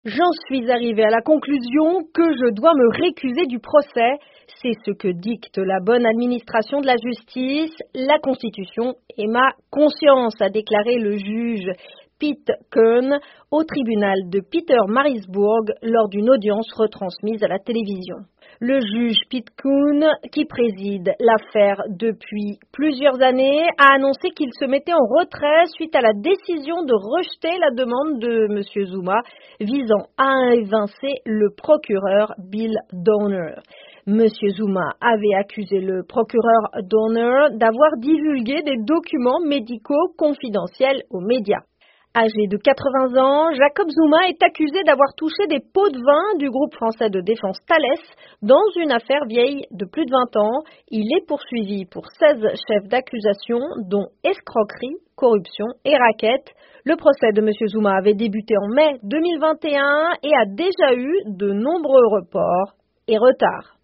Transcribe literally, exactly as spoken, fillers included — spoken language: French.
J'en suis arrivé à la conclusion que je dois me récuser du procès. C'est ce que dicte la bonne administration de la justice, la Constitution et ma conscience, a déclaré le juge Pete Koen au tribunal de Pietermaritzburg lors d'une audience retransmise à la télévision. Le juge Pete Koen, qui préside l'affaire depuis plusieurs années, a annoncé qu'il se mettait en retrait suite à la décision de rejeter la demande de M. Zuma visant à évincer le procureur Bill Downer. M. Zuma avait accusé le procureur Downer d'avoir divulgué des documents médicaux confidentiels aux médias. Âgé de quatre-vingts ans, Jacob Zuma est accusé d'avoir touché des pots de vin du groupe français de défense Thales dans une affaire vieille de plus de vingt ans. Il est poursuivi pour seize chefs d'accusation, dont escroquerie, corruption et racket. Le procès de M. Zuma avait débuté en mai deux mille vingt et un et a déjà eu de nombreux reports et retards.